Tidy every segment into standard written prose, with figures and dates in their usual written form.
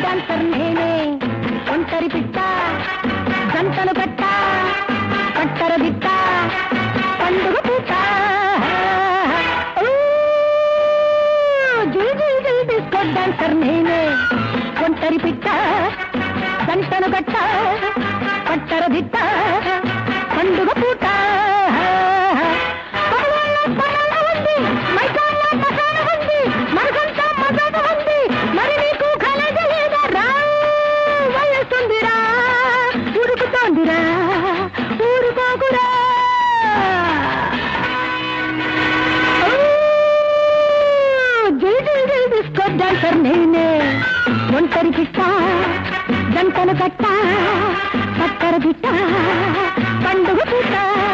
dancer నేనే ఒంటరి పిట్ట జంటలు కట్ట పట్టర దిట్ట పండుగ పూట డిస్కో డాన్సర్ నేనే ఒంటరి పిట్ట జంటలు కట్ట పట్టర దిట్ట పండుగ పూట మరి నీకు కలగలేదా రా వయసుందిరా ఉరుకుతోందిరా ఊరుకోకురా డిస్కో డాన్సర్ నేనే ఒంటరి పిట్ట జంటలు కట్ట పక్కర బిట్ట పండుగ పూట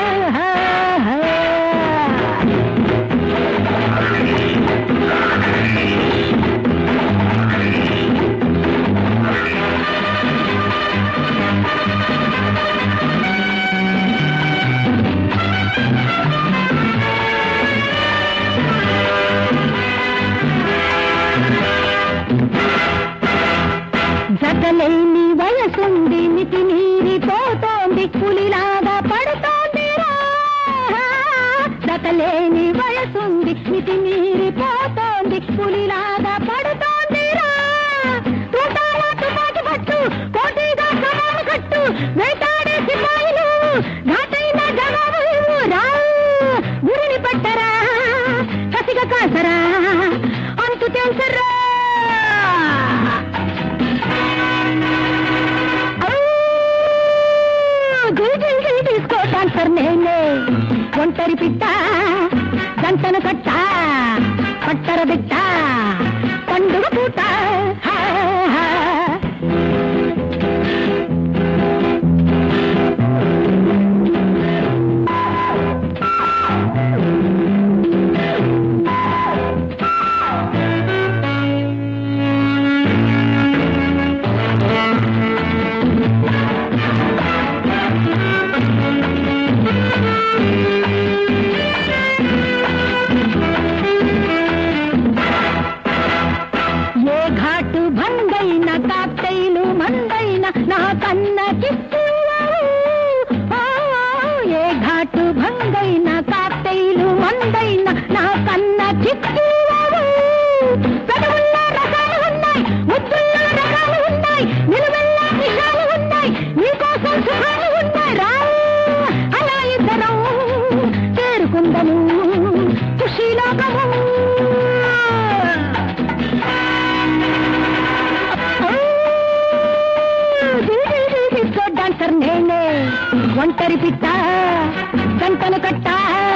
జతలేని వయసుంది మితి మీరిపోతోంది పులిలాగా పడుతోంది జతలేని వయసుంది మితి మీరిపోతోంది పులిలాగా పడుతోంది తుపాకి పట్టు పోటీగా సవాలు కట్టు వేటాడే సిపాయిలు ఘాటైన జవాబు రా గురిని పట్టరా కసిగా కాసరా అంతు తెలుసరా డిస్కో డాన్సర్ నేనే ఒంటరి పిట్ట జంటను కట్ట పట్టర బిట్ట పండుగ పూట భంగైన కాక్టైలు మందైన నా కన్న చిత్తు ఏ ఘాటు భంగైన కాక్టైలు మందైన నా కన్న చిత్తు పెదవుల్లో రకాలు ఉన్నాయి ముద్దుల్లో రకాలు ఉన్నాయి నిలువెల్లా విషాలు ఉన్నాయి నీకోసం సుఖాలు ఉన్నాయి రా అలా ఇద్దరం చేరుకుందము ఖుషీలోకము డాన్సర్ నేనే ఒంటరి పిట్ట జంటలు కట్ట